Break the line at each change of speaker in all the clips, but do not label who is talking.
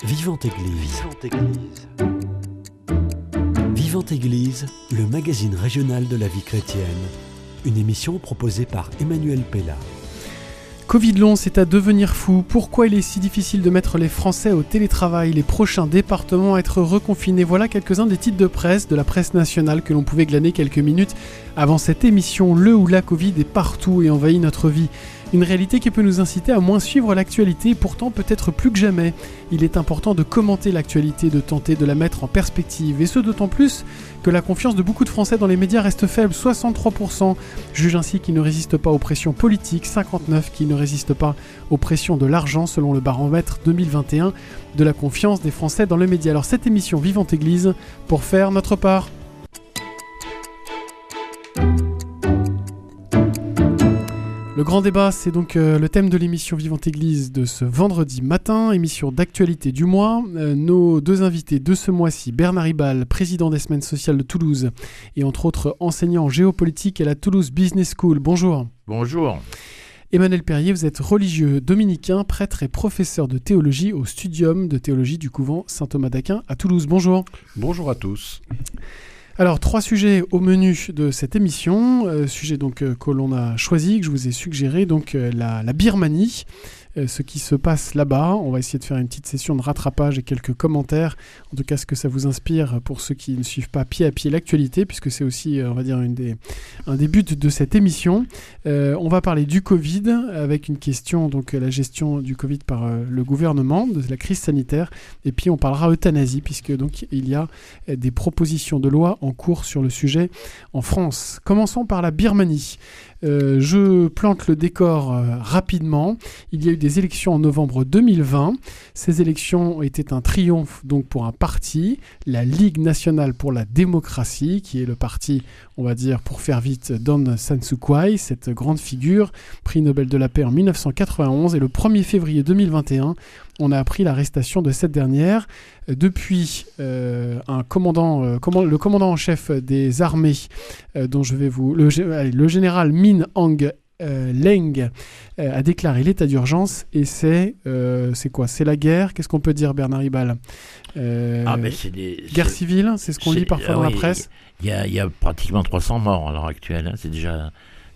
Vivante Église. Vivante Église, le magazine régional de la vie chrétienne. Une émission proposée par Emmanuel Pella.
Covid long, c'est à devenir fou. Pourquoi il est si difficile de mettre les Français au télétravail, les prochains départements à être reconfinés? Voilà quelques-uns des titres de presse, de la presse nationale que l'on pouvait glaner quelques minutes avant cette émission. Le ou la Covid est partout et envahit notre vie. Une réalité qui peut nous inciter à moins suivre l'actualité, pourtant peut-être plus que jamais. Il est important de commenter l'actualité, de tenter de la mettre en perspective, et ce d'autant plus que la confiance de beaucoup de Français dans les médias reste faible. 63% jugent ainsi qu'ils ne résistent pas aux pressions politiques, 59% qui ne résistent pas aux pressions de l'argent, selon le baromètre 2021 de la confiance des Français dans les médias. Alors cette émission Vivante Église, pour faire notre part. Le grand débat, c'est donc le thème de l'émission Vivante Église de ce vendredi matin, émission d'actualité du mois. Nos deux invités de ce mois-ci, Bernard Ribal, président des Semaines sociales de Toulouse et entre autres enseignant en géopolitique à la Toulouse Business School. Bonjour.
Bonjour.
Emmanuel Perrier, vous êtes religieux dominicain, prêtre et professeur de théologie au Studium de théologie du couvent Saint-Thomas d'Aquin à Toulouse. Bonjour.
Bonjour à tous.
Alors, 3 sujets au menu de cette émission, sujets donc que l'on a choisi, que je vous ai suggéré, donc la Birmanie, ce qui se passe là-bas. On va essayer de faire une petite session de rattrapage et quelques commentaires, en tout cas ce que ça vous inspire pour ceux qui ne suivent pas pied à pied l'actualité, puisque c'est aussi, on va dire, un des buts de cette émission. On va parler du Covid, avec une question, donc la gestion du Covid par le gouvernement, de la crise sanitaire, et puis on parlera euthanasie, puisque donc il y a des propositions de loi en cours sur le sujet en France. Commençons par la Birmanie. Je plante le décor rapidement. Il y a eu des élections en novembre 2020. Ces élections étaient un triomphe donc pour un parti, la Ligue nationale pour la démocratie, qui est le parti, on va dire, pour faire vite, d'Aung San Suu Kyi, cette grande figure, prix Nobel de la paix en 1991. Et le 1er février 2021, on a appris l'arrestation de cette dernière. Depuis, le commandant en chef des armées, dont je vais vous... Le général Min Aung Hlaing a déclaré l'état d'urgence, et c'est quoi? C'est la guerre. Qu'est-ce qu'on peut dire, Bernard Ribal? Guerre civile, c'est ce qu'on lit parfois dans la presse.
Il y a pratiquement 300 morts à l'heure actuelle. C'est déjà...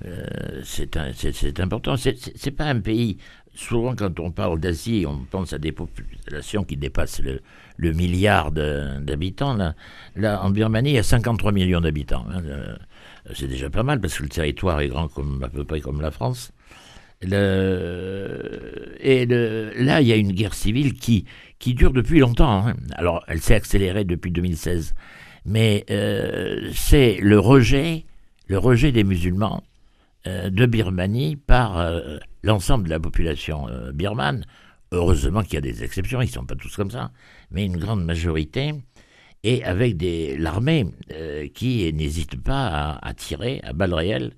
c'est important. C'est pas un pays... Souvent, quand on parle d'Asie, on pense à des populations qui dépassent le milliard d'habitants. Là, en Birmanie, il y a 53 millions d'habitants. C'est déjà pas mal, parce que le territoire est grand à peu près comme la France. Là, il y a une guerre civile qui dure depuis longtemps. Alors, elle s'est accélérée depuis 2016. Mais c'est le rejet des musulmans de Birmanie par l'ensemble de la population birmane. Heureusement qu'il y a des exceptions, ils ne sont pas tous comme ça, mais une grande majorité, et avec l'armée qui n'hésite pas à tirer à balles réelles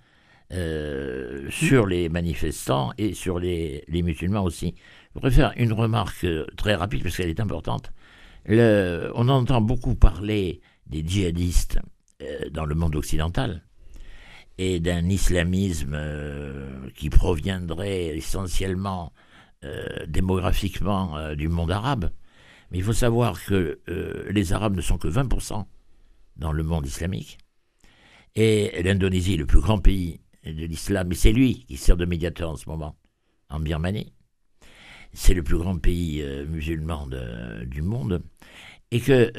sur les manifestants et sur les musulmans aussi. Je voudrais faire une remarque très rapide, parce qu'elle est importante. On entend beaucoup parler des djihadistes dans le monde occidental, et d'un islamisme qui proviendrait essentiellement démographiquement du monde arabe. Mais il faut savoir que les Arabes ne sont que 20% dans le monde islamique. Et l'Indonésie est le plus grand pays de l'islam, et c'est lui qui sert de médiateur en ce moment, en Birmanie. C'est le plus grand pays musulman du monde. Et que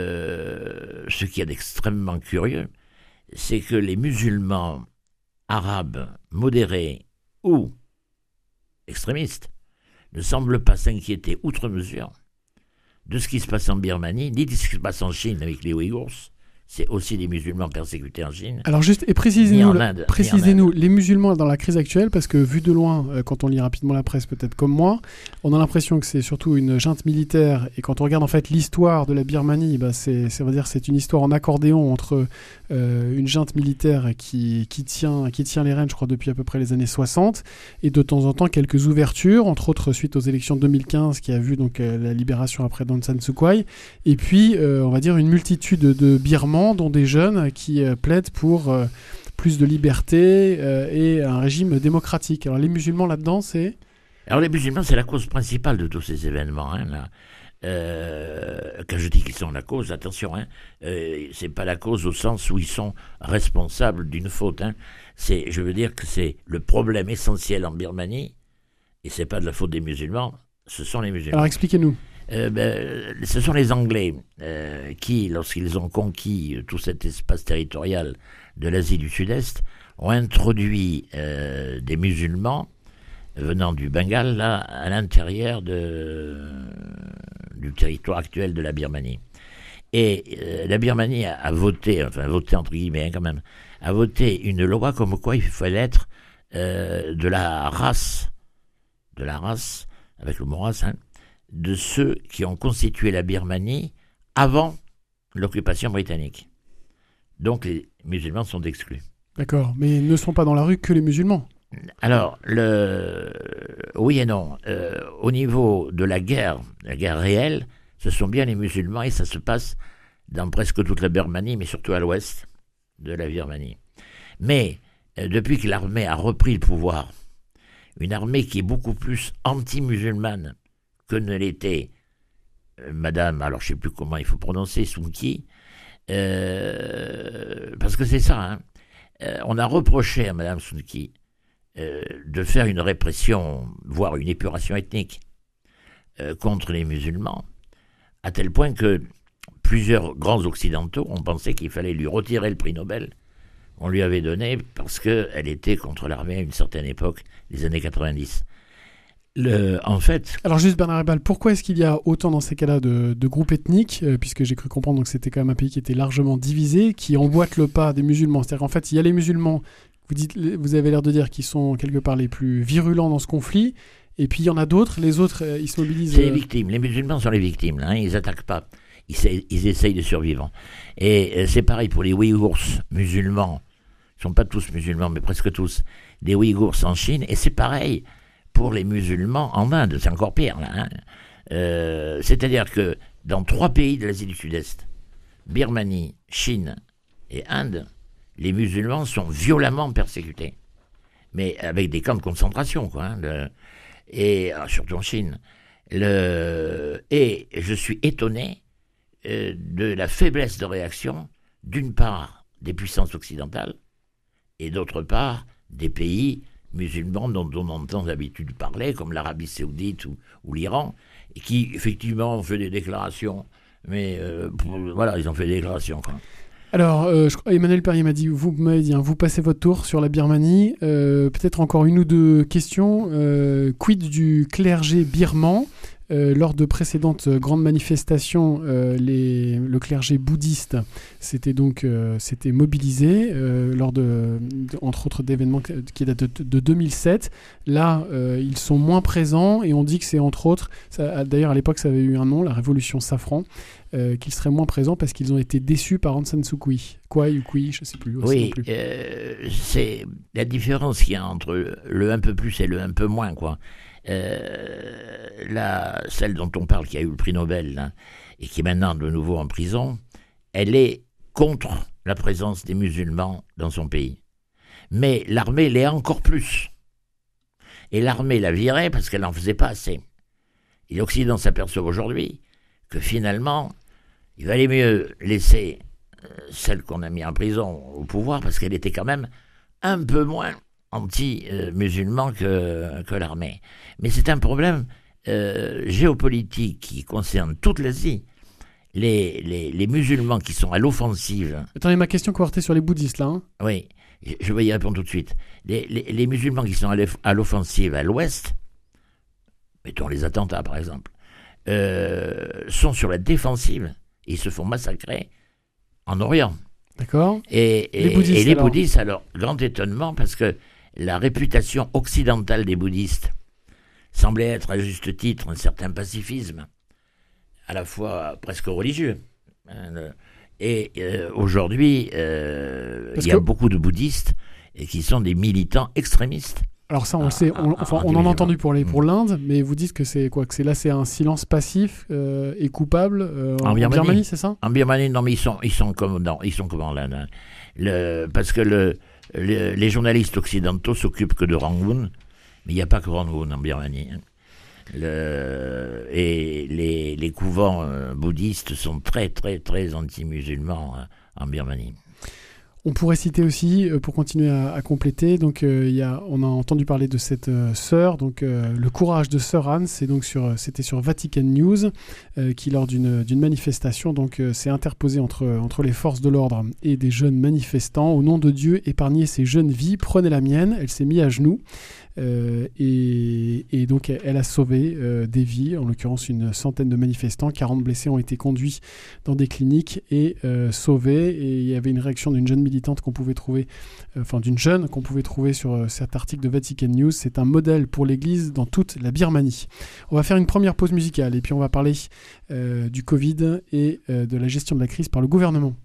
ce qui est extrêmement curieux, c'est que les musulmans arabes modérés ou extrémistes ne semblent pas s'inquiéter outre mesure de ce qui se passe en Birmanie, ni de ce qui se passe en Chine avec les Ouïghours. C'est aussi des musulmans persécutés en Chine.
Alors juste, et précisez-nous les musulmans dans la crise actuelle, parce que vu de loin, quand on lit rapidement la presse, peut-être comme moi, on a l'impression que c'est surtout une junte militaire, et quand on regarde en fait l'histoire de la Birmanie, c'est une histoire en accordéon entre une junte militaire qui tient les rênes, je crois, depuis à peu près les années 60, et de temps en temps quelques ouvertures, entre autres suite aux élections de 2015, qui a vu donc la libération après d'Aung San Suu Kyi, et puis on va dire une multitude de Birmans, dont des jeunes qui plaident pour plus de liberté et un régime démocratique. Alors les musulmans là-dedans, c'est...
Alors les musulmans, c'est la cause principale de tous ces événements. Quand je dis qu'ils sont la cause, attention, c'est pas la cause au sens où ils sont responsables d'une faute. Je veux dire que c'est le problème essentiel en Birmanie, et c'est pas de la faute des musulmans, ce sont les musulmans.
Alors expliquez-nous.
Ce sont les Anglais qui, lorsqu'ils ont conquis tout cet espace territorial de l'Asie du Sud-Est, ont introduit des musulmans venant du Bengale là, à l'intérieur du territoire actuel de la Birmanie. Et la Birmanie a voté, enfin voté entre guillemets quand même, a voté une loi comme quoi il fallait être de la race, avec le mot race, de ceux qui ont constitué la Birmanie avant l'occupation britannique. Donc les musulmans sont exclus.
D'accord, mais ne sont pas dans la rue que les musulmans.
Alors, oui et non. Au niveau de la guerre réelle, ce sont bien les musulmans et ça se passe dans presque toute la Birmanie, mais surtout à l'ouest de la Birmanie. Mais depuis que l'armée a repris le pouvoir, une armée qui est beaucoup plus anti-musulmane que ne l'était Madame, alors je ne sais plus comment il faut prononcer, Suu Kyi, parce que c'est ça, on a reproché à Madame Suu Kyi de faire une répression, voire une épuration ethnique contre les musulmans, à tel point que plusieurs grands occidentaux ont pensé qu'il fallait lui retirer le prix Nobel qu'on lui avait donné parce qu'elle était contre l'armée à une certaine époque, les années 90. En fait...
Alors juste Bernard Hebal, pourquoi est-ce qu'il y a autant dans ces cas-là de groupes ethniques, puisque j'ai cru comprendre que c'était quand même un pays qui était largement divisé, qui emboîte le pas des musulmans. C'est-à-dire qu'en fait, il y a les musulmans, vous avez l'air de dire, qui sont quelque part les plus virulents dans ce conflit, et puis il y en a d'autres, les autres, ils se mobilisent...
C'est les victimes, les musulmans sont les victimes, ils n'attaquent pas, ils essayent de survivre. Et c'est pareil pour les Ouïghours musulmans, ils ne sont pas tous musulmans, mais presque tous, des Ouïghours en Chine, et c'est pareil pour les musulmans en Inde, c'est encore pire. C'est-à-dire que dans 3 pays de l'Asie du Sud-Est, Birmanie, Chine et Inde, les musulmans sont violemment persécutés. Mais avec des camps de concentration, quoi. Et surtout en Chine. Et je suis étonné de la faiblesse de réaction, d'une part, des puissances occidentales, et d'autre part, des pays musulmans dont on entend d'habitude parler, comme l'Arabie Saoudite ou l'Iran, et qui, effectivement, ont fait des déclarations. Mais voilà, ils ont fait des déclarations, quoi.
Alors, Emmanuel Perrier m'a dit, vous m'avez dit, vous passez votre tour sur la Birmanie. Peut-être encore une ou deux questions. Quid du clergé birman? Lors de précédentes grandes manifestations, le clergé bouddhiste s'était mobilisé lors entre autres d'événements qui datent de 2007. Là, ils sont moins présents et on dit que c'est entre autres, d'ailleurs à l'époque ça avait eu un nom, la révolution safran, qu'ils seraient moins présents parce qu'ils ont été déçus par Aung San Suu Kyi. Je ne sais plus.
Oui, c'est la différence qu'il y a entre le un peu plus et le un peu moins, quoi. Celle dont on parle, qui a eu le prix Nobel là, et qui est maintenant de nouveau en prison, elle est contre la présence des musulmans dans son pays. Mais l'armée l'est encore plus. Et l'armée l'a virée parce qu'elle n'en faisait pas assez. Et l'Occident s'aperçoit aujourd'hui que finalement, il valait mieux laisser celle qu'on a mis en prison au pouvoir parce qu'elle était quand même un peu moins anti-musulmans que l'armée. Mais c'est un problème géopolitique qui concerne toute l'Asie. Les musulmans qui sont à l'offensive...
Attendez, ma question portait sur les bouddhistes, là.
Oui, je vais y répondre tout de suite. Les musulmans qui sont à l'offensive à l'ouest, mettons les attentats par exemple, sont sur la défensive. Ils se font massacrer en Orient.
D'accord.
Et les bouddhistes, alors, grand étonnement, parce que la réputation occidentale des bouddhistes semblait être à juste titre un certain pacifisme, à la fois presque religieux. Et aujourd'hui, il y a beaucoup de bouddhistes qui sont des militants extrémistes.
Alors ça, on le sait, on en a entendu pour l'Inde, mais vous dites que c'est quoi, c'est un silence passif et coupable en Birmanie, c'est ça?
En Birmanie, non, mais ils sont comme en Inde. Parce que les journalistes occidentaux s'occupent que de Rangoon, mais il n'y a pas que Rangoon en Birmanie. Et les couvents bouddhistes sont très, très, très anti-musulmans en Birmanie.
On pourrait citer aussi, pour continuer à compléter, donc on a entendu parler de cette sœur, donc le courage de Sœur Anne, c'était sur Vatican News, qui lors d'une manifestation s'est interposée entre les forces de l'ordre et des jeunes manifestants. Au nom de Dieu, épargnez ces jeunes vies, prenez la mienne. Elle s'est mise à genoux. Et donc elle a sauvé des vies, en l'occurrence une centaine de manifestants. 40 blessés ont été conduits dans des cliniques et sauvés. Et il y avait une réaction d'une jeune militante qu'on pouvait trouver, sur cet article de Vatican News. C'est un modèle pour l'Église dans toute la Birmanie. On va faire une première pause musicale et puis on va parler du Covid et de la gestion de la crise par le gouvernement.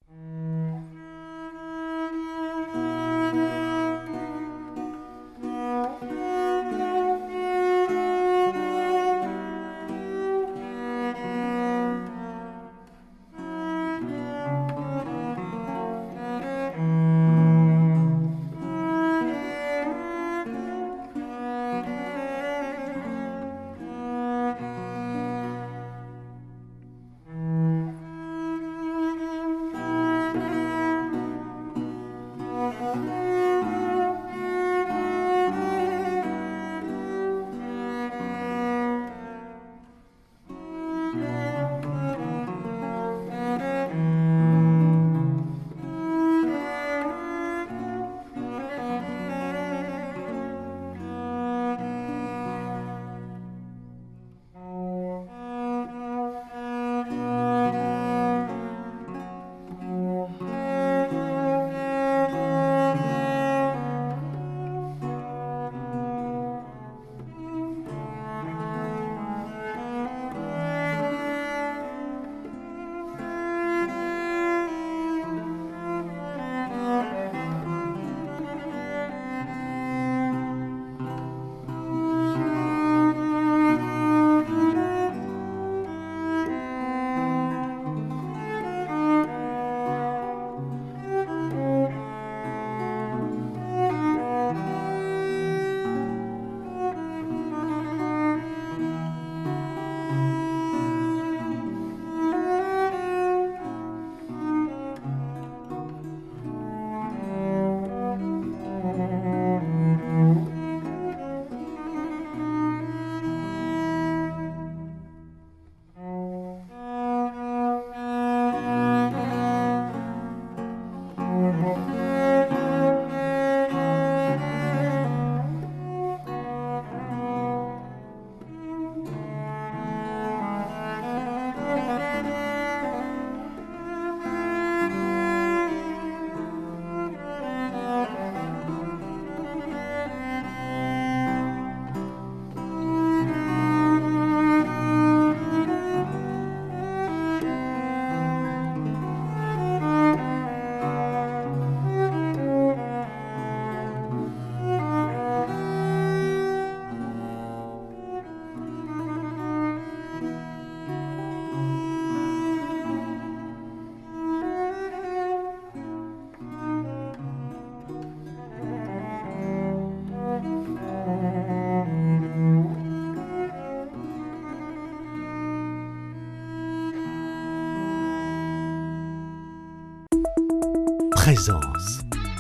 Présence.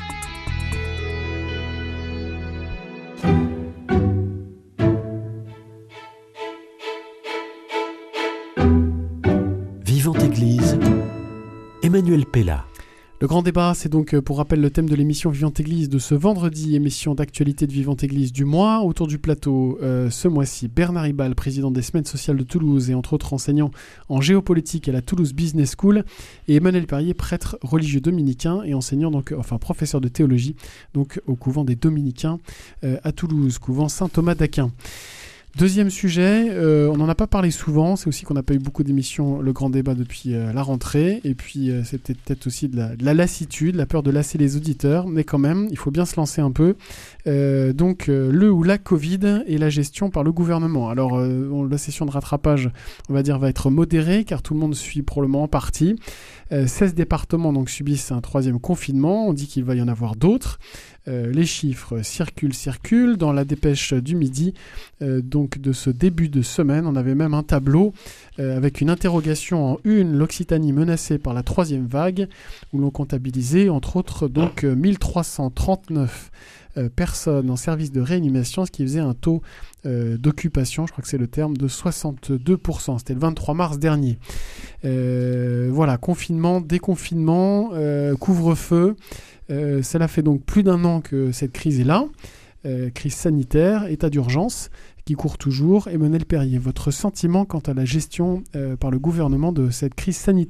Vivante Église, Emmanuel Pella.
Le grand débat, c'est donc, pour rappel, le thème de l'émission Vivante Église de ce vendredi, émission d'actualité de Vivante Église du mois. Autour du plateau, ce mois-ci, Bernard Ribal, président des Semaines sociales de Toulouse et entre autres enseignant en géopolitique à la Toulouse Business School, et Emmanuel Perrier, prêtre religieux dominicain et enseignant, professeur de théologie, donc au couvent des Dominicains à Toulouse, couvent Saint-Thomas d'Aquin. Deuxième sujet, on n'en a pas parlé souvent, c'est aussi qu'on n'a pas eu beaucoup d'émissions, le grand débat depuis la rentrée, et puis c'est peut-être aussi de la lassitude, la peur de lasser les auditeurs, mais quand même, il faut bien se lancer un peu. Donc le ou la Covid et la gestion par le gouvernement. Alors la session de rattrapage, on va dire, va être modérée, car tout le monde suit pour le moment parti. 16 départements donc subissent un troisième confinement, on dit qu'il va y en avoir d'autres. Les chiffres circulent. Dans la dépêche du midi, donc de ce début de semaine, on avait même un tableau avec une interrogation en une, l'Occitanie menacée par la troisième vague, où l'on comptabilisait entre autres donc 1339 personnes en service de réanimation, ce qui faisait un taux d'occupation, je crois que c'est le terme, de 62%. C'était le 23 mars dernier. Voilà, confinement, déconfinement, couvre-feu. Cela fait donc plus d'un an que cette crise est là. Crise sanitaire, état d'urgence, qui court toujours. Emmanuel Perrier, votre sentiment quant à la gestion par le gouvernement de cette crise sanitaire ?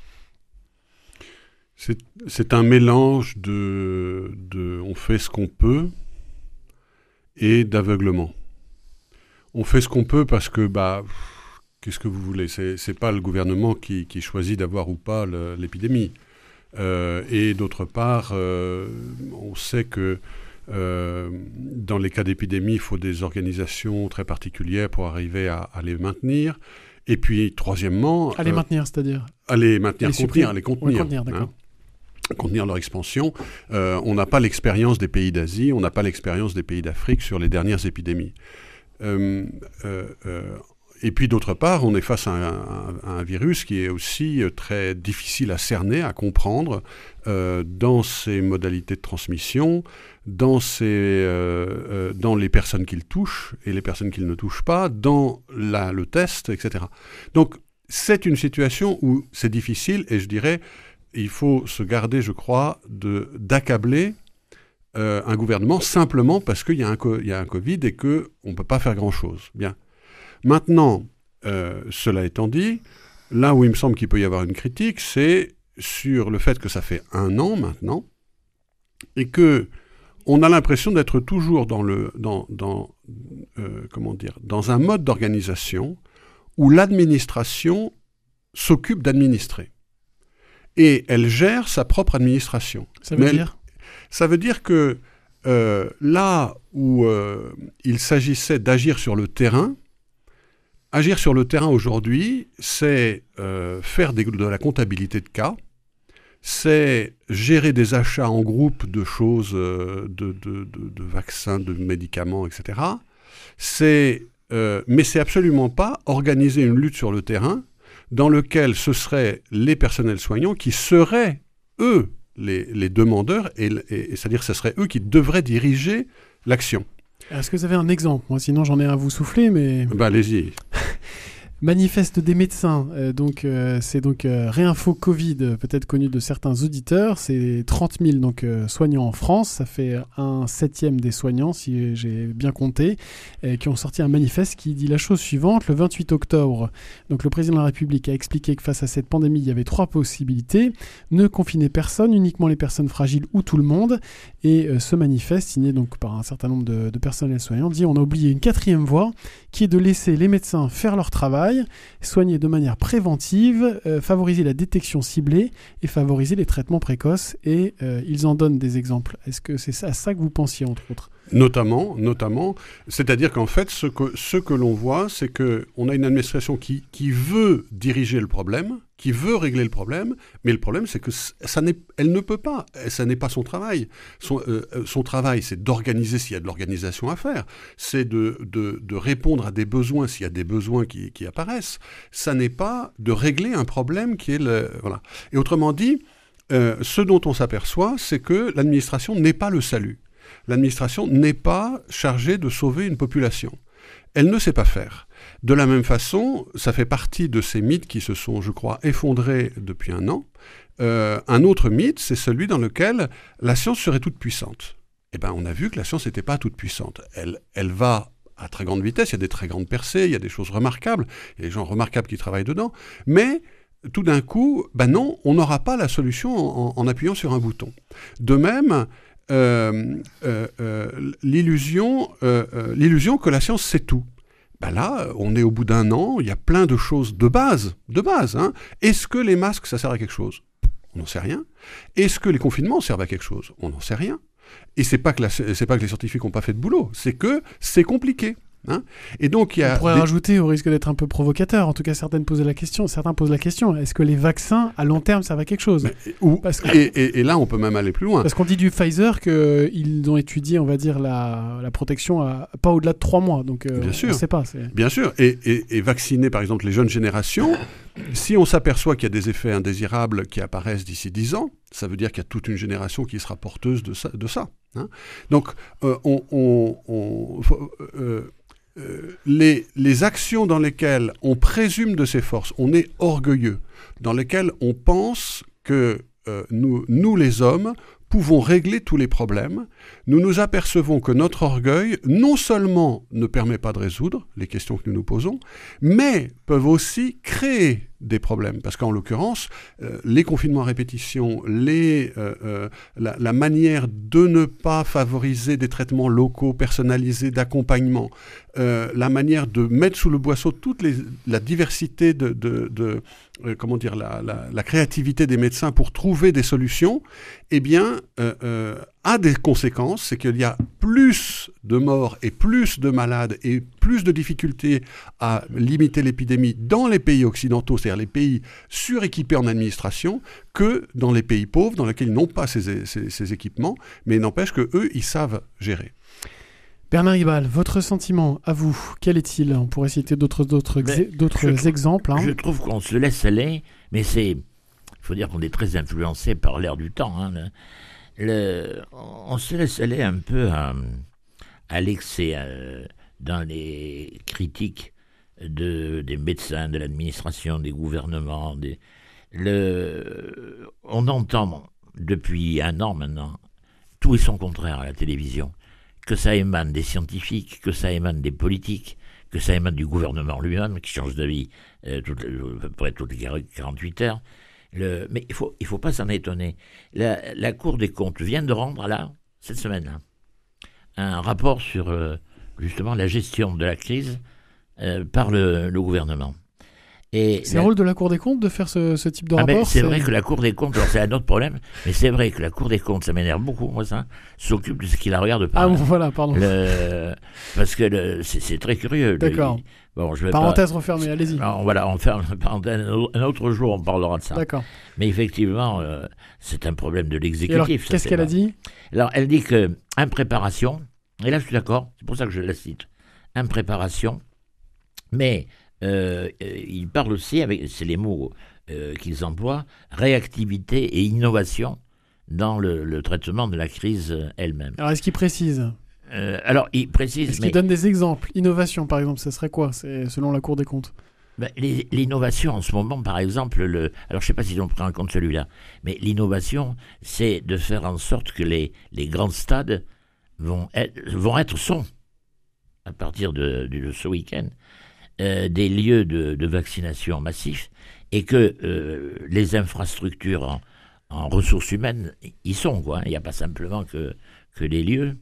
C'est un mélange de on fait ce qu'on peut et d'aveuglement. On fait ce qu'on peut parce que, qu'est-ce que vous voulez ? C'est pas le gouvernement qui choisit d'avoir ou pas l'épidémie. Et d'autre part, on sait que dans les cas d'épidémie, il faut des organisations très particulières pour arriver à les maintenir. Et puis, troisièmement...
À les maintenir, c'est-à-dire ?
À les maintenir, à les contenir.
Contenir, d'accord.
Contenir leur expansion. On n'a pas l'expérience des pays d'Asie, on n'a pas l'expérience des pays d'Afrique sur les dernières épidémies. Et puis d'autre part, on est face à un virus qui est aussi très difficile à cerner, à comprendre dans ses modalités de transmission, dans les personnes qu'il touche et les personnes qu'il ne touche pas, dans le test, etc. Donc c'est une situation où c'est difficile et je dirais il faut se garder, je crois, d'accabler un gouvernement simplement parce qu'il y a un Covid et qu'on ne peut pas faire grand-chose. Bien. Maintenant, cela étant dit, là où il me semble qu'il peut y avoir une critique, c'est sur le fait que ça fait 1 an maintenant et qu'on a l'impression d'être toujours dans un mode d'organisation où l'administration s'occupe d'administrer. Et elle gère sa propre administration.
Ça veut dire ?
Ça veut dire que là où il s'agissait d'agir sur le terrain, agir sur le terrain aujourd'hui, c'est faire de la comptabilité de cas, c'est gérer des achats en groupe de choses, de vaccins, de médicaments, etc. Mais c'est absolument pas organiser une lutte sur le terrain dans lequel ce seraient les personnels soignants qui seraient, eux, les demandeurs, et c'est-à-dire que ce seraient eux qui devraient diriger l'action.
Est-ce que vous avez un exemple ? Moi, sinon, j'en ai un à vous souffler, mais...
Allez-y.
Manifeste des médecins, c'est donc Réinfo Covid, peut-être connu de certains auditeurs, c'est 30 000 soignants en France, ça fait 1/7 des soignants, si j'ai bien compté, qui ont sorti un manifeste qui dit la chose suivante. Le 28 octobre, donc le président de la République a expliqué que face à cette pandémie, il y avait 3 possibilités, ne confiner personne, uniquement les personnes fragiles ou tout le monde, et ce manifeste, signé donc par un certain nombre de personnels soignants, dit on a oublié une 4e voie, qui est de laisser les médecins faire leur travail, soigner de manière préventive, favoriser la détection ciblée et favoriser les traitements précoces. Et ils en donnent des exemples. Est-ce que c'est à ça que vous pensiez, entre autres ?
Notamment. C'est-à-dire qu'en fait, ce que l'on voit, c'est qu'on a une administration qui veut diriger le problème, qui veut régler le problème, mais le problème, c'est que elle ne peut pas. Ça n'est pas son travail. Son travail, c'est d'organiser s'il y a de l'organisation à faire. C'est de répondre à des besoins s'il y a des besoins qui apparaissent. Ça n'est pas de régler un problème qui est voilà. Et autrement dit, ce dont on s'aperçoit, c'est que l'administration n'est pas le salut. L'administration n'est pas chargée de sauver une population. Elle ne sait pas faire. De la même façon, ça fait partie de ces mythes qui se sont, je crois, effondrés depuis 1 an. Un autre mythe, c'est celui dans lequel la science serait toute puissante. Eh bien, on a vu que la science n'était pas toute puissante. Elle va à très grande vitesse, il y a des très grandes percées, il y a des choses remarquables, il y a des gens remarquables qui travaillent dedans, mais tout d'un coup, non, on n'aura pas la solution en appuyant sur un bouton. De même, l'illusion que la science sait tout. Là, on est au bout d'1 an, il y a plein de choses de base. Hein. Est-ce que les masques, ça sert à quelque chose ? On n'en sait rien. Est-ce que les confinements servent à quelque chose ? On n'en sait rien. Et c'est pas que les scientifiques n'ont pas fait de boulot, c'est que c'est compliqué. Hein. Et donc, il y a
on pourrait rajouter, au risque d'être un peu provocateur, en tout cas certains posent la question, est-ce que les vaccins à long terme servent à quelque chose?
Et là, on peut même aller plus loin.
Parce qu'on dit du Pfizer qu'ils ont étudié, on va dire, la protection à pas au-delà de 3 mois. Donc,
bien sûr.
On ne sait pas.
Bien sûr. Et vacciner, par exemple, les jeunes générations, si on s'aperçoit qu'il y a des effets indésirables qui apparaissent d'ici 10 ans, ça veut dire qu'il y a toute une génération qui sera porteuse de ça. Hein. Donc, les actions dans lesquelles on présume de ses forces, on est orgueilleux, dans lesquelles on pense que nous les hommes, pouvons régler tous les problèmes, nous nous apercevons que notre orgueil, non seulement ne permet pas de résoudre les questions que nous nous posons, mais peuvent aussi créer des problèmes. Parce qu'en l'occurrence, les confinements à répétition, la manière de ne pas favoriser des traitements locaux, personnalisés, d'accompagnement, la manière de mettre sous le boisseau toute la diversité comment dire, la créativité des médecins pour trouver des solutions, eh bien, a des conséquences, c'est qu'il y a plus de morts et plus de malades et plus de difficultés à limiter l'épidémie dans les pays occidentaux, c'est-à-dire les pays suréquipés en administration, que dans les pays pauvres, dans lesquels ils n'ont pas ces équipements, mais n'empêche qu'eux, ils savent gérer.
Bernard Ribal, votre sentiment, à vous, quel est-il? On pourrait citer d'autres exemples. Hein.
Je trouve qu'on se laisse aller, mais il faut dire qu'on est très influencé par l'air du temps. Hein. On se laisse aller un peu à l'excès dans les critiques des médecins, de l'administration, des gouvernements. On entend depuis 1 an maintenant tout et son contraire à la télévision. Que ça émane des scientifiques, que ça émane des politiques, que ça émane du gouvernement lui-même, qui change d'avis à peu près toutes les 48 heures. Mais il faut pas s'en étonner. La Cour des comptes vient de rendre, cette semaine-là, un rapport sur justement la gestion de la crise par le gouvernement.
C'est le rôle de la Cour des comptes de faire ce type de rapport?
C'est vrai que la Cour des comptes, alors c'est un autre problème, mais c'est vrai que la Cour des comptes, ça m'énerve beaucoup, moi ça, s'occupe de ce qui la regarde pas.
Ah bon, voilà, pardon.
Parce que c'est très curieux.
D'accord. Parenthèse refermée, allez-y.
Alors, voilà, on ferme la parenthèse. Un autre jour, on parlera de ça.
D'accord.
Mais effectivement, c'est un problème de l'exécutif.
Qu'est-ce qu'elle a dit?
Alors, elle dit que impréparation, et là je suis d'accord, c'est pour ça que je la cite, impréparation, mais il parle aussi, c'est les mots qu'ils emploient, réactivité et innovation dans le traitement de la crise elle-même.
Alors, est-ce qu'il précise?
Alors, il précise...
Est-ce qu'il donne des exemples? Innovation, par exemple, ça serait quoi, selon la Cour des comptes?
L'innovation, en ce moment, par exemple, alors je ne sais pas s'ils ont pris en compte celui-là, mais l'innovation, c'est de faire en sorte que les grands stades sont, à partir de ce week-end, des lieux de vaccination massifs, et que les infrastructures en ressources humaines y sont, quoi. Il n'y a pas simplement que les lieux.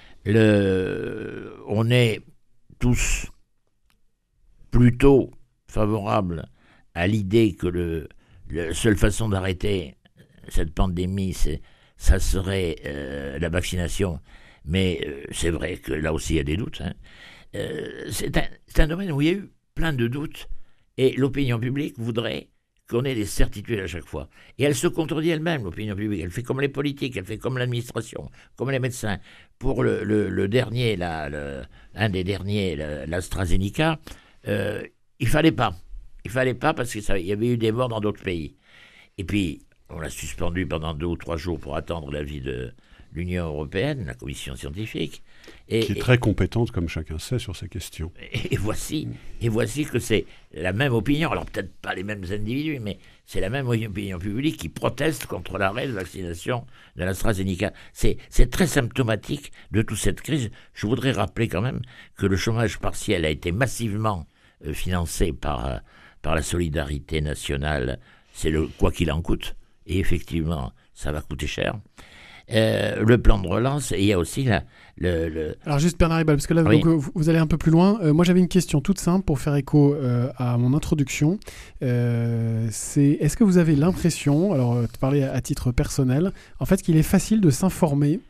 On est tous plutôt favorables à l'idée que la seule façon d'arrêter cette pandémie, ça serait la vaccination. Mais c'est vrai que là aussi il y a des doutes. Hein. C'est un domaine où il y a eu plein de doutes, et l'opinion publique voudrait qu'on ait des certitudes à chaque fois. Et elle se contredit elle-même, l'opinion publique. Elle fait comme les politiques, elle fait comme l'administration, comme les médecins. Pour le dernier, un des derniers, l'AstraZeneca, il fallait pas parce qu'il y avait eu des morts dans d'autres pays. Et puis, on l'a suspendu pendant 2 ou 3 jours pour attendre l'avis de l'Union européenne, la commission scientifique.
Qui est très compétente, comme chacun sait, sur ces questions.
Et voici que c'est la même opinion, alors peut-être pas les mêmes individus, mais c'est la même opinion publique qui proteste contre l'arrêt de vaccination de l'AstraZeneca. C'est très symptomatique de toute cette crise. Je voudrais rappeler quand même que le chômage partiel a été massivement financé par la solidarité nationale. C'est le quoi qu'il en coûte, et effectivement, ça va coûter cher. Le plan de relance, et il y a aussi
Alors juste Bernard Ribal, parce que là
oui.
donc, vous allez un peu plus loin. Moi j'avais une question toute simple pour faire écho à mon introduction. Est-ce que vous avez l'impression, alors tu parlais à titre personnel, en fait qu'il est facile de s'informer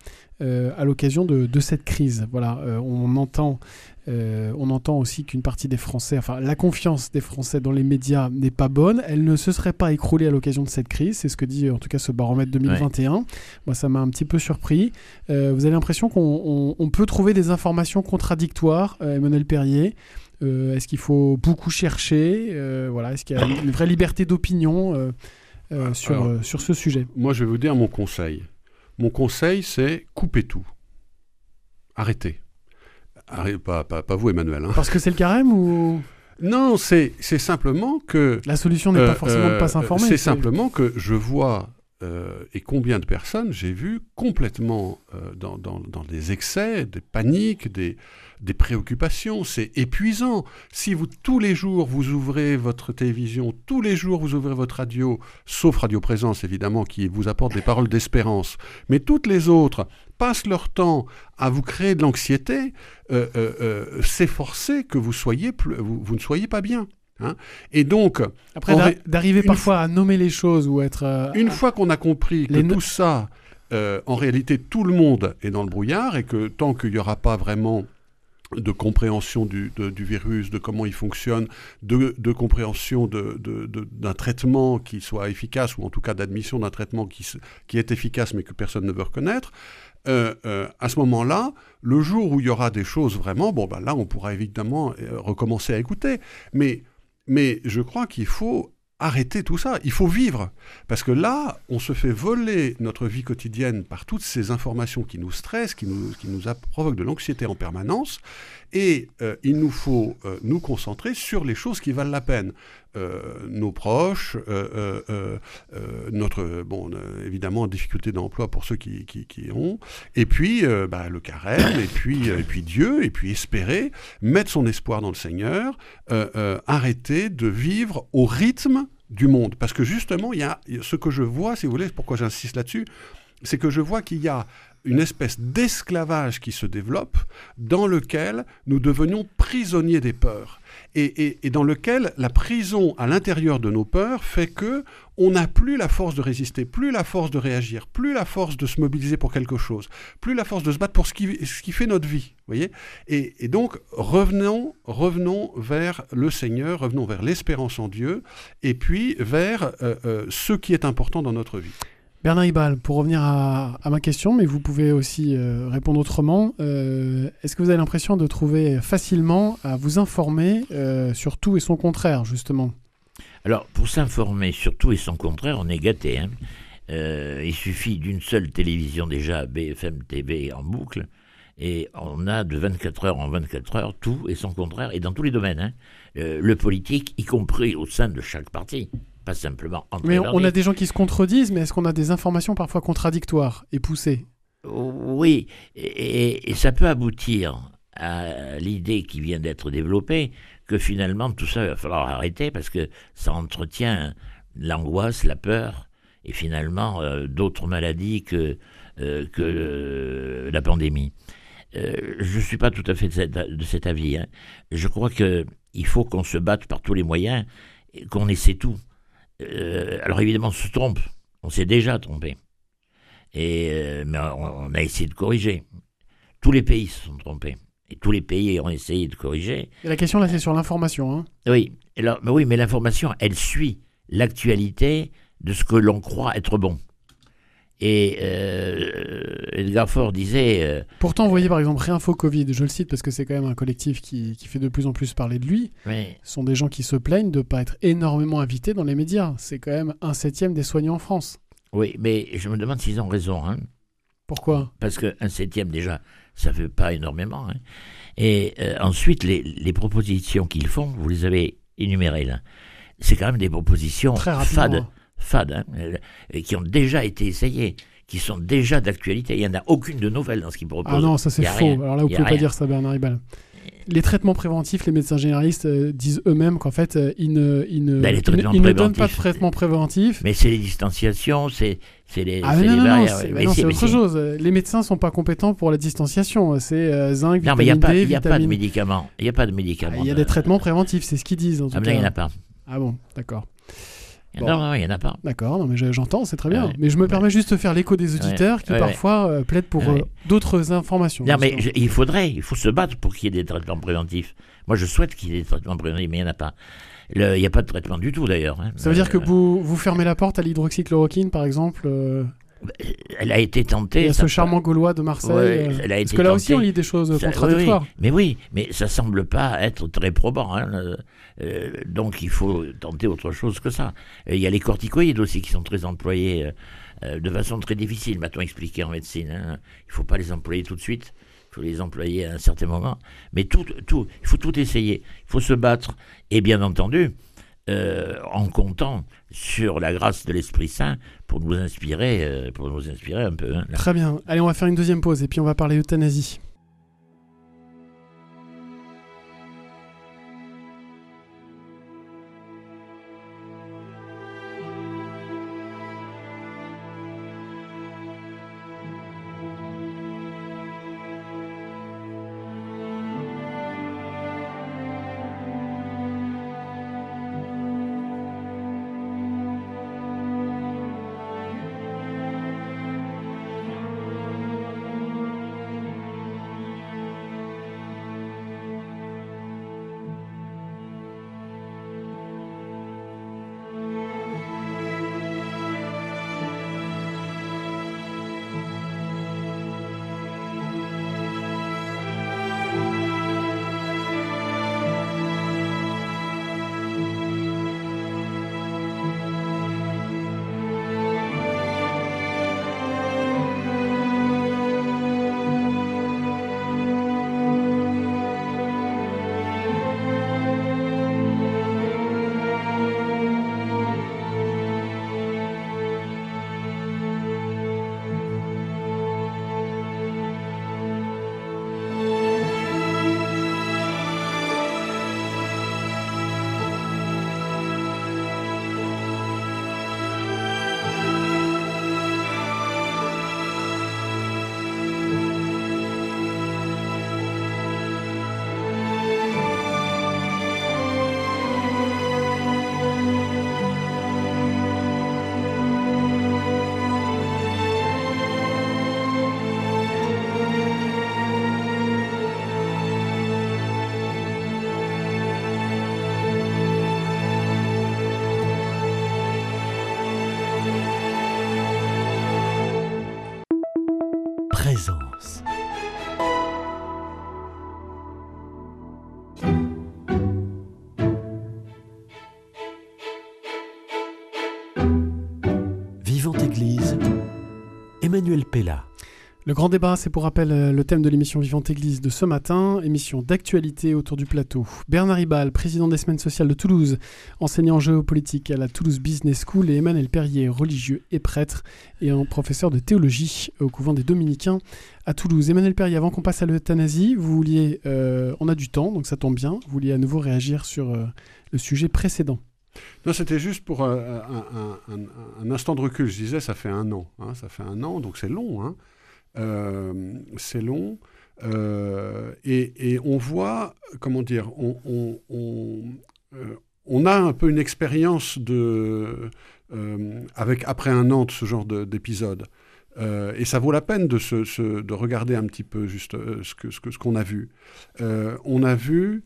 à l'occasion de cette crise. Voilà, on entend aussi qu'une partie des Français, enfin la confiance des Français dans les médias n'est pas bonne. Elle ne se serait pas écroulée à l'occasion de cette crise. C'est ce que dit en tout cas ce baromètre 2021. Ouais. Moi, ça m'a un petit peu surpris. Vous avez l'impression qu'on peut trouver des informations contradictoires, Emmanuel Perrier. Est-ce qu'il faut beaucoup chercher est-ce qu'il y a une vraie liberté d'opinion sur ce sujet?
Moi, je vais vous dire mon conseil. Mon conseil, c'est couper tout. Arrêtez. Pas vous, Emmanuel. Hein.
Parce que c'est le carême ou...
Non, c'est simplement que...
La solution n'est pas forcément de ne pas s'informer.
C'est simplement que je vois... et combien de personnes j'ai vu complètement dans des excès, des paniques, des préoccupations. C'est épuisant. Si tous les jours, vous ouvrez votre télévision, tous les jours, vous ouvrez votre radio, sauf Radio Présence, évidemment, qui vous apporte des paroles d'espérance, mais toutes les autres passent leur temps à vous créer de l'anxiété, c'est forcé que vous ne soyez pas bien. Hein. Et donc,
après, d'arriver parfois à nommer les choses ou être...
une fois qu'on a compris que tout ça, en réalité, tout le monde est dans le brouillard et que tant qu'il n'y aura pas vraiment de compréhension du virus, de comment il fonctionne, de compréhension d'un traitement qui soit efficace, ou en tout cas d'admission d'un traitement qui est efficace mais que personne ne veut reconnaître, à ce moment-là, le jour où il y aura des choses vraiment, là on pourra évidemment recommencer à écouter. Mais je crois qu'il faut arrêter tout ça. Il faut vivre. Parce que là, on se fait voler notre vie quotidienne par toutes ces informations qui nous stressent, qui nous provoquent de l'anxiété en permanence. Et il nous faut nous concentrer sur les choses qui valent la peine. Nos proches, évidemment, difficulté d'emploi pour ceux qui ont, et puis le carême, et puis Dieu, et puis espérer, mettre son espoir dans le Seigneur, arrêter de vivre au rythme du monde. Parce que justement, il y a ce que je vois, si vous voulez, pourquoi j'insiste là-dessus, c'est que je vois qu'il y a une espèce d'esclavage qui se développe dans lequel nous devenions prisonniers des peurs et dans lequel la prison à l'intérieur de nos peurs fait que on n'a plus la force de résister, plus la force de réagir, plus la force de se mobiliser pour quelque chose, plus la force de se battre pour ce qui fait notre vie, voyez. Et donc revenons vers le Seigneur, revenons vers l'espérance en Dieu et puis vers ce qui est important dans notre vie.
Bernard Hibal, pour revenir à ma question, mais vous pouvez aussi répondre autrement, est-ce que vous avez l'impression de trouver facilement à vous informer sur tout et son contraire, justement?
Alors, pour s'informer sur tout et son contraire, on est gâté. Hein. Il suffit d'une seule télévision déjà, BFM TV en boucle, et on a de 24 heures en 24 heures tout et son contraire, et dans tous les domaines. Hein. Le politique, y compris au sein de chaque parti. Pas simplement entre
mais on a des gens qui se contredisent, mais est-ce qu'on a des informations parfois contradictoires et poussées?
Oui, et ça peut aboutir à l'idée qui vient d'être développée que finalement tout ça, il va falloir arrêter parce que ça entretient l'angoisse, la peur et finalement d'autres maladies que la pandémie. Je ne suis pas tout à fait de cet avis. Hein. Je crois qu'il faut qu'on se batte par tous les moyens, qu'on essaie tout. Alors évidemment, on se trompe. On s'est déjà trompé. Mais on a essayé de corriger. Tous les pays se sont trompés. Et tous les pays ont essayé de corriger.
Et la question là, c'est sur l'information. Hein.
Oui. Mais l'information, elle suit l'actualité de ce que l'on croit être bon. Et Edgar Faure disait...
Pourtant, vous voyez par exemple Réinfo Covid, je le cite parce que c'est quand même un collectif qui fait de plus en plus parler de lui.
Oui.
Ce sont des gens qui se plaignent de ne pas être énormément invités dans les médias. C'est quand même 1/7 des soignants en France.
Oui, mais je me demande s'ils ont raison. Hein.
Pourquoi ?
Parce que 1/7 déjà, ça ne fait pas énormément. Hein. Et ensuite, les propositions qu'ils font, vous les avez énumérées là. C'est quand même des propositions fades. Hein, qui ont déjà été essayées, qui sont déjà d'actualité. Il n'y en a aucune de nouvelle dans ce qu'ils proposent.
Ah non, ça c'est faux. Alors là, vous ne pouvez pas dire ça, Bernard Hibal. Les traitements préventifs, les médecins généralistes disent eux-mêmes qu'en fait, ils ne donnent pas de traitement préventif.
Mais c'est les distanciations, c'est les
barrières. C'est autre chose. Les médecins ne sont pas compétents pour la distanciation. C'est zinc, vitamine D,
il n'y a pas de médicaments. Il n'y a pas de médicaments.
Il y a des traitements préventifs, c'est ce qu'ils disent en tout cas.
Il n'y en a pas.
Ah bon, d'accord.
Non, il n'y en a pas.
D'accord, non, mais j'entends, c'est très bien.
Ouais.
Mais je me permets juste de faire l'écho des auditeurs qui parfois plaident pour d'autres informations.
Non, mais il faut se battre pour qu'il y ait des traitements préventifs. Moi, je souhaite qu'il y ait des traitements préventifs, mais il n'y en a pas. Il n'y a pas de traitement du tout, d'ailleurs.
Ça veut dire que vous fermez la porte à l'hydroxychloroquine, par exemple
Elle a été tentée.
Il y a ce charmant Gaulois de Marseille.
Elle a été
parce que là
tentée.
aussi, on lit des choses contradictoires.
Oui, mais ça semble pas être très probant. Donc, il faut tenter autre chose que ça. Il y a les corticoïdes aussi qui sont très employés de façon très difficile, m'a-t-on expliqué en médecine. Il ne faut pas les employer tout de suite. Il faut les employer à un certain moment. Mais il faut tout essayer. Il faut se battre. Et bien entendu, en comptant sur la grâce de l'Esprit Saint pour nous inspirer un peu.
Très bien. Allez, on va faire une deuxième pause et puis on va parler euthanasie.
Présence. Vivante Église, Emmanuel Pella.
Le grand débat, c'est pour rappel le thème de l'émission Vivante Église de ce matin, émission d'actualité autour du plateau. Bernard Ribal, président des Semaines sociales de Toulouse, enseignant en géopolitique à la Toulouse Business School, et Emmanuel Perrier, religieux et prêtre et professeur de théologie au couvent des Dominicains à Toulouse. Emmanuel Perrier, avant qu'on passe à l'euthanasie, vous vouliez, on a du temps, donc ça tombe bien, vous vouliez à nouveau réagir sur le sujet précédent.
Non, c'était juste pour un instant de recul. Je disais, ça fait 1 an. Ça fait 1 an, donc c'est long. C'est long. Et on voit, comment dire, on a un peu une expérience après 1 an de ce genre d'épisode. Et ça vaut la peine de regarder un petit peu juste ce qu'on a vu. On a vu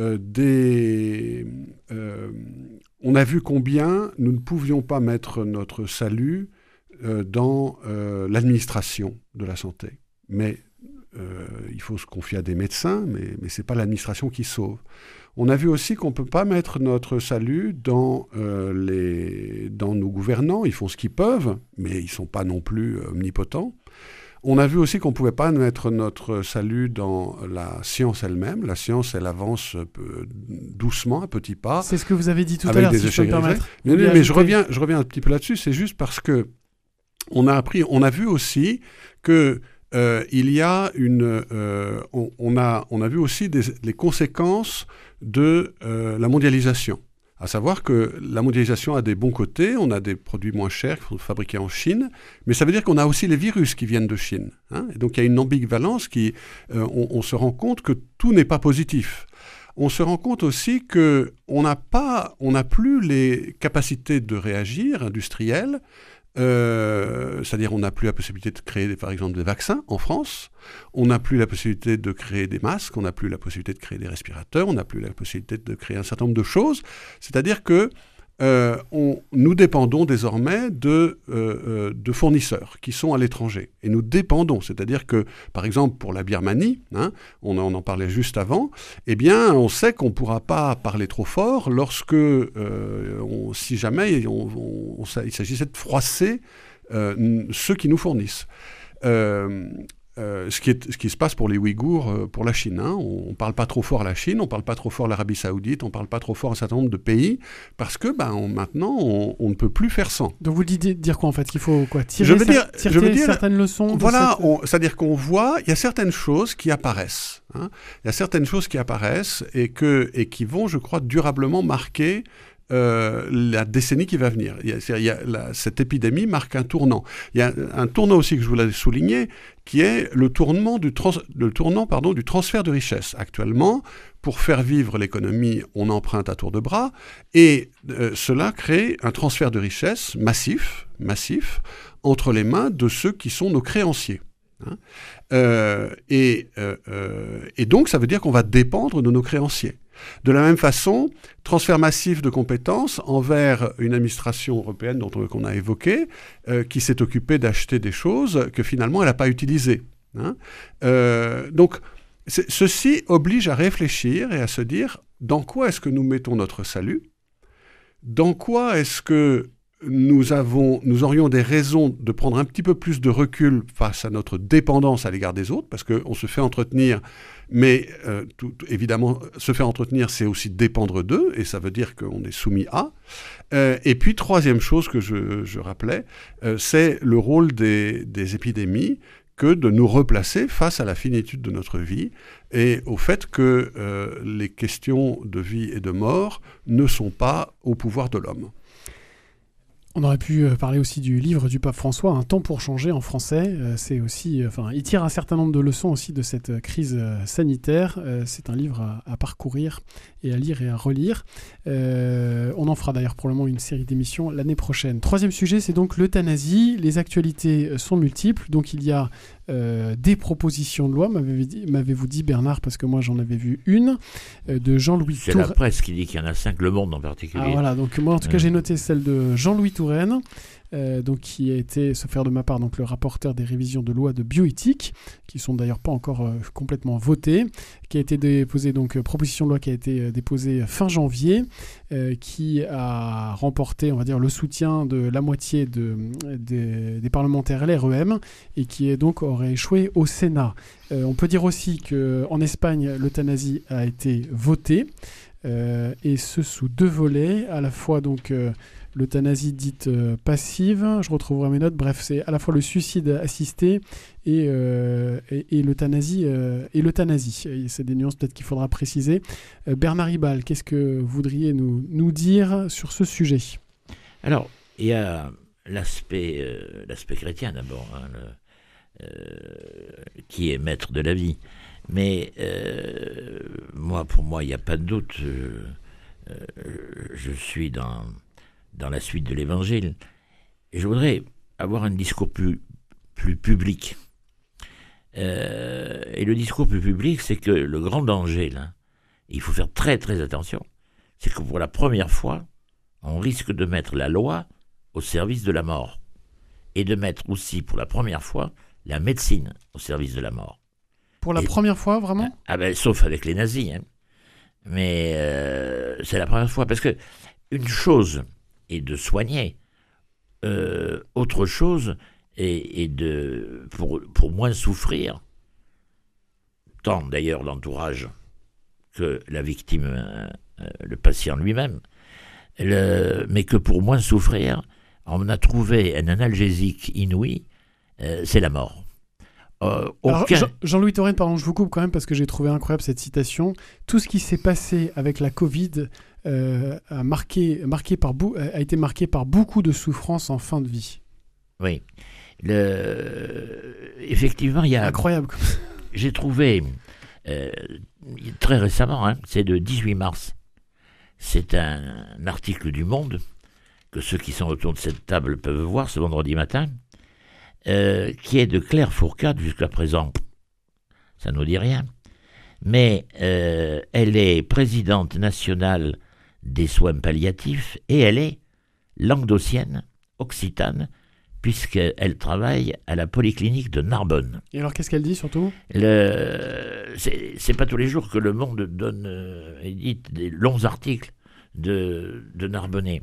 on a vu combien nous ne pouvions pas mettre notre salut dans l'administration de la santé. Mais il faut se confier à des médecins, mais ce n'est pas l'administration qui sauve. On a vu aussi qu'on ne peut pas mettre notre salut dans nos gouvernants. Ils font ce qu'ils peuvent, mais ils ne sont pas non plus omnipotents. On a vu aussi qu'on ne pouvait pas mettre notre salut dans la science elle-même. La science, elle avance doucement, à petits pas.
C'est ce que vous avez dit tout à l'heure, si je peux me permettre.
Mais je reviens un petit peu là-dessus. C'est juste parce que on a vu aussi que il y a on a vu aussi les conséquences de la mondialisation. À savoir que la mondialisation a des bons côtés, on a des produits moins chers qui sont fabriqués en Chine, mais ça veut dire qu'on a aussi les virus qui viennent de Chine. Et donc il y a une ambivalence on se rend compte que tout n'est pas positif. on se rend compte aussi qu'on n'a plus les capacités de réagir industrielles. C'est-à-dire on n'a plus la possibilité de créer par exemple des vaccins en France, on n'a plus la possibilité de créer des masques, on n'a plus la possibilité de créer des respirateurs, on n'a plus la possibilité de créer un certain nombre de choses. C'est-à-dire que nous dépendons désormais de fournisseurs qui sont à l'étranger. Et nous dépendons, c'est-à-dire que, par exemple, pour la Birmanie, on en parlait juste avant, eh bien, on sait qu'on ne pourra pas parler trop fort lorsque, si jamais il s'agissait de froisser ceux qui nous fournissent. Ce qui se passe pour les Ouïghours, pour la Chine. On ne parle pas trop fort la Chine, on ne parle pas trop fort l'Arabie Saoudite, on ne parle pas trop fort un certain nombre de pays, parce que maintenant, on ne peut plus faire sans.
Donc vous dire quoi en fait? Qu'il faut quoi, tirer certaines leçons?
Voilà, c'est-à-dire qu'on voit, il y a certaines choses qui apparaissent. Il y a certaines choses qui apparaissent et qui vont, je crois, durablement marquer la décennie qui va venir. Cette épidémie marque un tournant. Il y a un tournant aussi que je voulais souligner, qui est le tournant du transfert de richesse. Actuellement, pour faire vivre l'économie, on emprunte à tour de bras, et cela crée un transfert de richesse massif, entre les mains de ceux qui sont nos créanciers. Et donc, ça veut dire qu'on va dépendre de nos créanciers. De la même façon, transfert massif de compétences envers une administration européenne qu'on a évoquée, qui s'est occupée d'acheter des choses que finalement elle n'a pas utilisées. Donc, ceci oblige à réfléchir et à se dire dans quoi est-ce que nous mettons notre salut, dans quoi est-ce que nous aurions des raisons de prendre un petit peu plus de recul face à notre dépendance à l'égard des autres, parce qu'on se fait entretenir, mais évidemment, se faire entretenir, c'est aussi dépendre d'eux, et ça veut dire qu'on est soumis à. Et puis, troisième chose que je rappelais, c'est le rôle des épidémies, que de nous replacer face à la finitude de notre vie et au fait que les questions de vie et de mort ne sont pas au pouvoir de l'homme.
On aurait pu parler aussi du livre du pape François, Un temps pour changer en français. C'est aussi, il tire un certain nombre de leçons aussi de cette crise sanitaire. C'est un livre à parcourir et à lire et à relire. On en fera d'ailleurs probablement une série d'émissions l'année prochaine. Troisième sujet, c'est donc l'euthanasie. Les actualités sont multiples. Donc il y a des propositions de loi, m'avez-vous dit Bernard, parce que moi j'en avais vu une, de Jean-Louis Touraine.
C'est la presse qui dit qu'il y en a 5, Le Monde en particulier.
Ah, voilà, donc moi en tout cas j'ai noté celle de Jean-Louis Touraine, donc qui a été, sauf faire de ma part, donc le rapporteur des révisions de loi de bioéthique, qui sont d'ailleurs pas encore complètement votées, qui a été déposée, donc proposition de loi qui a été déposée fin janvier, qui a remporté, on va dire, le soutien de la moitié des parlementaires LREM, et qui est donc aurait échoué au Sénat. On peut dire aussi qu'en Espagne, l'euthanasie a été votée, et ce sous deux volets, à la fois donc l'euthanasie dite passive, je retrouverai mes notes, bref, c'est à la fois le suicide assisté et l'euthanasie. C'est des nuances peut-être qu'il faudra préciser. Bernard Ribal, qu'est-ce que vous voudriez nous dire sur ce sujet?
Alors, il y a l'aspect chrétien d'abord, qui est maître de la vie. Mais pour moi, il n'y a pas de doute. Je suis dans la suite de l'Évangile. Et je voudrais avoir un discours plus public. Et le discours plus public, c'est que le grand danger, là, il faut faire très très attention, c'est que pour la première fois, on risque de mettre la loi au service de la mort. Et de mettre aussi, pour la première fois, la médecine au service de la mort.
Pour la première fois, vraiment ?
Sauf avec les nazis. Mais c'est la première fois. Parce que une chose est de soigner, autre chose est de pour moins souffrir, tant d'ailleurs l'entourage que la victime, le patient lui-même, mais que pour moins souffrir, on a trouvé un analgésique inouï, c'est la mort.
Alors, Jean-Louis Touraine, pardon, je vous coupe quand même parce que j'ai trouvé incroyable cette citation. Tout ce qui s'est passé avec la Covid a été marqué par beaucoup de souffrances en fin de vie.
Oui. Effectivement, il y a...
Incroyable.
J'ai trouvé très récemment, c'est de 18 mars. C'est un article du Monde que ceux qui sont autour de cette table peuvent voir ce vendredi matin, qui est de Claire Fourcade. Jusqu'à présent, ça ne nous dit rien. Mais elle est présidente nationale des soins palliatifs et elle est languedocienne, occitane, puisqu'elle travaille à la polyclinique de Narbonne.
Et alors, qu'est-ce qu'elle dit surtout ?
C'est pas tous les jours que Le Monde édite des longs articles de Narbonnais.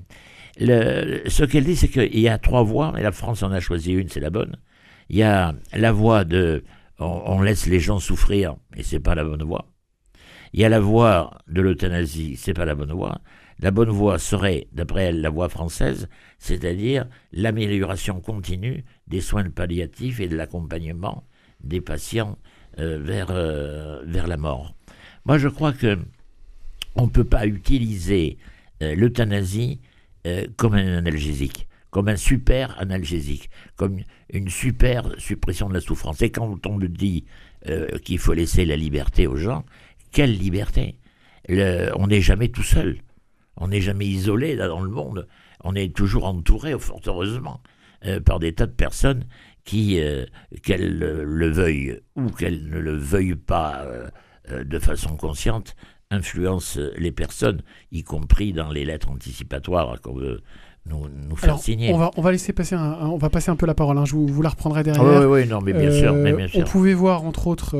Ce qu'elle dit, c'est qu'il y a 3 voies, et la France en a choisi une, c'est la bonne. Il y a la voie de on laisse les gens souffrir, et c'est pas la bonne voie. Il y a la voie de l'euthanasie, c'est pas la bonne voie. La bonne voie serait, d'après elle, la voie française, c'est-à-dire l'amélioration continue des soins palliatifs et de l'accompagnement des patients vers la mort. Moi, je crois que on ne peut pas utiliser l'euthanasie comme un analgésique, comme un super analgésique, comme une super suppression de la souffrance. Et quand on me dit qu'il faut laisser la liberté aux gens, quelle liberté ? On n'est jamais tout seul. On n'est jamais isolé là dans le monde. On est toujours entouré, fort heureusement, par des tas de personnes qui, qu'elles le veuillent ou qu'elles ne le veuillent pas de façon consciente, influencent les personnes, y compris dans les lettres anticipatoires qu'on veut nous faire signer.
On va laisser passer on va passer un peu la parole. Je vous la reprendrai derrière.
Oui, non, mais bien sûr.
On pouvait voir entre autres,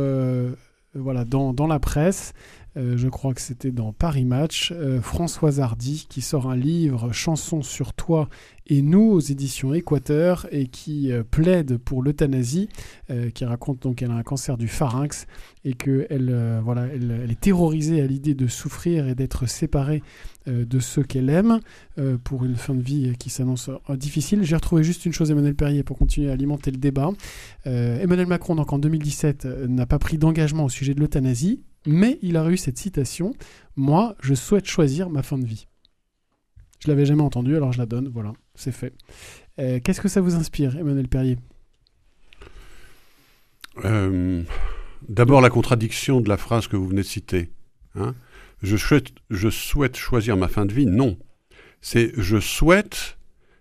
dans la presse. Je crois que c'était dans Paris Match, Françoise Hardy qui sort un livre, Chansons sur toi et nous, aux éditions Équateur, et qui plaide pour l'euthanasie, qui raconte donc qu'elle a un cancer du pharynx et qu'elle elle est terrorisée à l'idée de souffrir et d'être séparée de ceux qu'elle aime pour une fin de vie qui s'annonce difficile. J'ai retrouvé juste une chose, Emmanuel Perrier, pour continuer à alimenter le débat. Emmanuel Macron, donc en 2017, n'a pas pris d'engagement au sujet de l'euthanasie, mais il a eu cette citation « Moi, je souhaite choisir ma fin de vie ». Je ne l'avais jamais entendue, alors je la donne, voilà, c'est fait. Qu'est-ce que ça vous inspire, Emmanuel Perrier ?
D'abord, la contradiction de la phrase que vous venez de citer. Je souhaite choisir ma fin de vie, non. C'est « je souhaite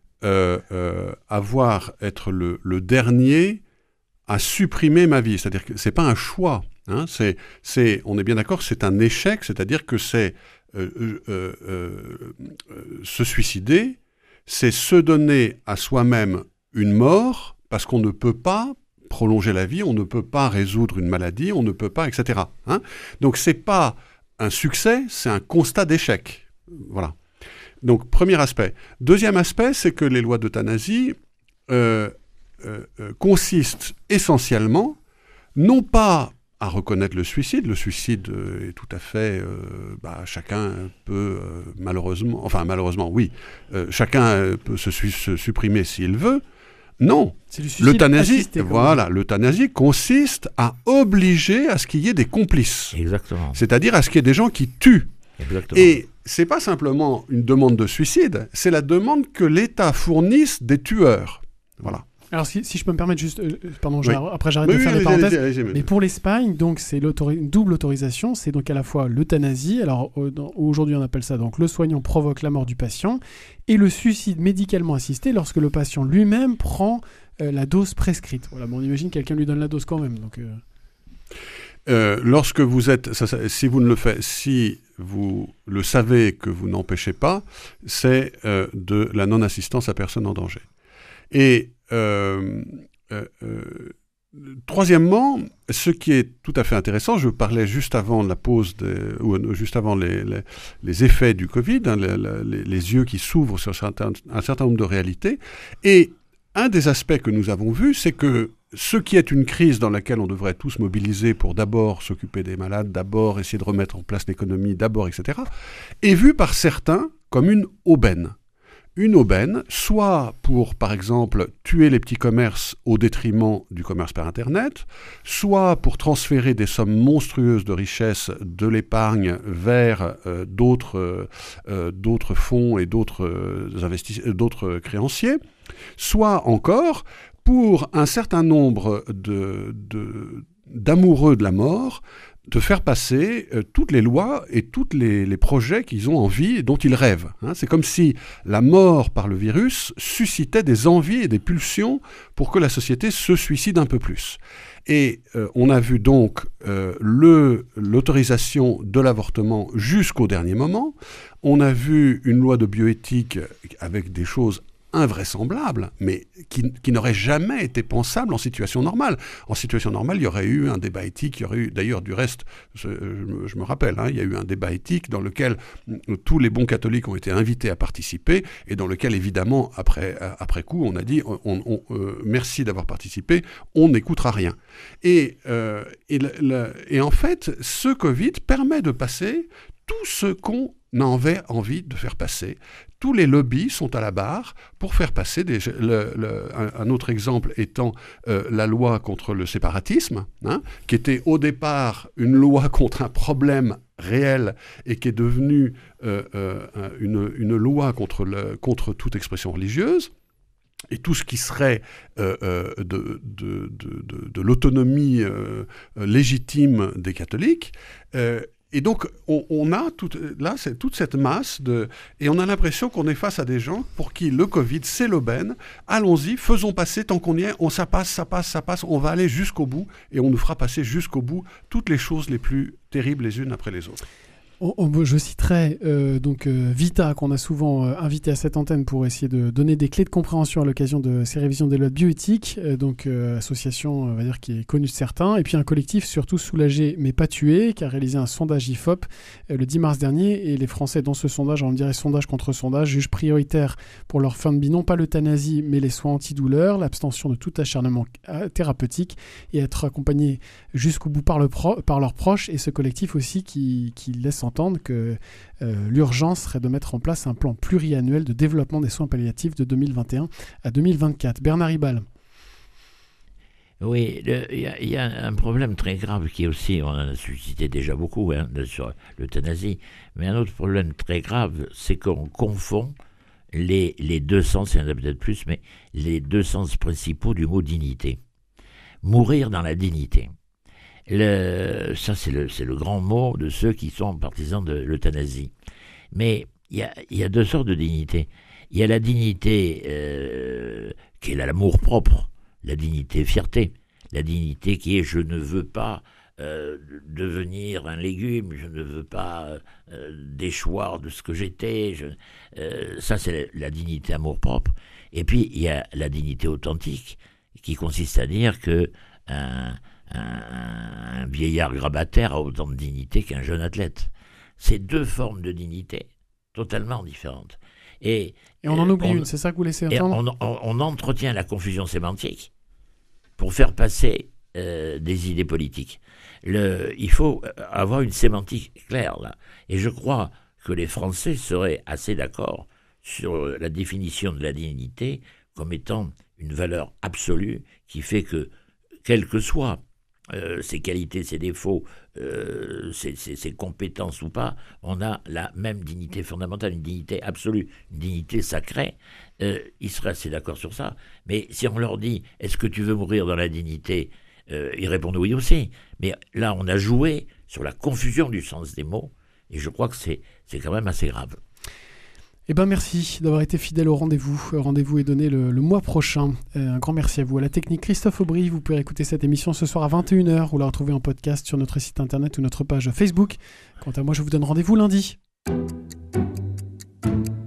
être le dernier à supprimer ma vie ». C'est-à-dire que ce n'est pas un choix. On est bien d'accord, c'est un échec, c'est-à-dire que c'est se suicider, c'est se donner à soi-même une mort, parce qu'on ne peut pas prolonger la vie, on ne peut pas résoudre une maladie, on ne peut pas, etc. Donc c'est pas un succès, c'est un constat d'échec. Voilà. Donc premier aspect. Deuxième aspect, c'est que les lois d'euthanasie consistent essentiellement, non pas à reconnaître le suicide est tout à fait... chacun peut malheureusement, oui, chacun peut se supprimer s'il veut. Non, l'euthanasie, l'euthanasie consiste à obliger à ce qu'il y ait des complices.
Exactement.
C'est-à-dire à ce qu'il y ait des gens qui tuent.
Exactement.
Et c'est pas simplement une demande de suicide, c'est la demande que l'État fournisse des tueurs. Voilà.
Alors, si je peux me permettre juste... pardon,
oui.
Après j'arrête de faire les parenthèses.
Allez-y.
Mais pour l'Espagne, donc, c'est une double autorisation. C'est donc à la fois l'euthanasie, alors aujourd'hui on appelle ça donc le soignant provoque la mort du patient, et le suicide médicalement assisté lorsque le patient lui-même prend la dose prescrite. Voilà, on imagine que quelqu'un lui donne la dose quand même. Donc,
lorsque vous êtes... si vous le savez que vous n'empêchez pas, c'est de la non-assistance à personne en danger. Et troisièzèmement, ce qui est tout à fait intéressant, je parlais juste avant la pause, juste avant les effets du Covid, les yeux qui s'ouvrent sur un certain nombre de réalités, et un des aspects que nous avons vus, c'est que ce qui est une crise dans laquelle on devrait tous mobiliser pour d'abord s'occuper des malades, d'abord essayer de remettre en place l'économie, d'abord, etc., est vu par certains comme une aubaine. Une aubaine, soit pour, par exemple, tuer les petits commerces au détriment du commerce par Internet, soit pour transférer des sommes monstrueuses de richesse de l'épargne vers d'autres fonds et d'autres créanciers, soit encore pour un certain nombre d'amoureux de la mort, de faire passer toutes les lois et tous les projets qu'ils ont envie et dont ils rêvent. C'est comme si la mort par le virus suscitait des envies et des pulsions pour que la société se suicide un peu plus. Et on a vu donc l'autorisation de l'avortement jusqu'au dernier moment. On a vu une loi de bioéthique avec des choses invraisemblable, mais qui n'aurait jamais été pensable en situation normale. En situation normale, il y aurait eu un débat éthique, il y aurait eu, d'ailleurs, du reste, je me rappelle, il y a eu un débat éthique dans lequel tous les bons catholiques ont été invités à participer, et dans lequel, évidemment, après coup, on a dit merci d'avoir participé, on n'écoutera rien. Et en fait, ce Covid permet de passer tout ce qu'on avait envie de faire passer. Tous les lobbies sont à la barre pour faire passer un autre exemple étant la loi contre le séparatisme, qui était au départ une loi contre un problème réel et qui est devenue une loi contre toute expression religieuse. Et tout ce qui serait de l'autonomie légitime des catholiques. Et donc, on a toute cette masse et on a l'impression qu'on est face à des gens pour qui le Covid, c'est l'aubaine. Allons-y, faisons passer, tant qu'on y est, ça passe, on va aller jusqu'au bout et on nous fera passer jusqu'au bout toutes les choses les plus terribles les unes après les autres.
Je citerai Vita, qu'on a souvent invité à cette antenne pour essayer de donner des clés de compréhension à l'occasion de ces révisions des lois de bioéthique, association on va dire, qui est connue de certains, et puis un collectif surtout Soulagé mais pas tué, qui a réalisé un sondage IFOP le 10 mars dernier, et les Français dans ce sondage, on dirait sondage contre sondage, jugent prioritaire pour leur fin de vie non pas l'euthanasie mais les soins antidouleurs, l'abstention de tout acharnement thérapeutique et être accompagné jusqu'au bout par leurs proches, et ce collectif aussi qui laisse entendre que l'urgence serait de mettre en place un plan pluriannuel de développement des soins palliatifs de 2021 à 2024. Bernard Ribal.
Oui, il y a un problème très grave qui est aussi, on en a suscité déjà beaucoup sur l'euthanasie, mais un autre problème très grave, c'est qu'on confond les deux sens, il y en a peut-être plus, mais les deux sens principaux du mot dignité. Mourir dans la dignité. Ça, c'est le grand mot de ceux qui sont partisans de l'euthanasie. Mais il y a deux sortes de dignité. Il y a la dignité qui est l'amour-propre, la dignité fierté, la dignité qui est « je ne veux pas devenir un légume, je ne veux pas déchoir de ce que j'étais ». Ça, c'est la dignité amour-propre. Et puis, il y a la dignité authentique qui consiste à dire que un vieillard grabataire a autant de dignité qu'un jeune athlète. C'est deux formes de dignité totalement différentes. Et
on en oublie une, c'est ça que vous laissez entendre ?
On entretient la confusion sémantique pour faire passer des idées politiques. Il faut avoir une sémantique claire, là. Et je crois que les Français seraient assez d'accord sur la définition de la dignité comme étant une valeur absolue qui fait que, quelles que soient ses qualités, ses défauts, ses compétences ou pas, on a la même dignité fondamentale, une dignité absolue, une dignité sacrée. Ils seraient assez d'accord sur ça. Mais si on leur dit « Est-ce que tu veux mourir dans la dignité ?» ils répondent oui aussi. Mais là, on a joué sur la confusion du sens des mots, et je crois que c'est quand même assez grave.
Eh bien, merci d'avoir été fidèle au rendez-vous. Rendez-vous est donné le mois prochain. Un grand merci à vous. À la technique, Christophe Aubry. Vous pouvez écouter cette émission ce soir à 21h ou la retrouver en podcast sur notre site internet ou notre page Facebook. Quant à moi, je vous donne rendez-vous lundi.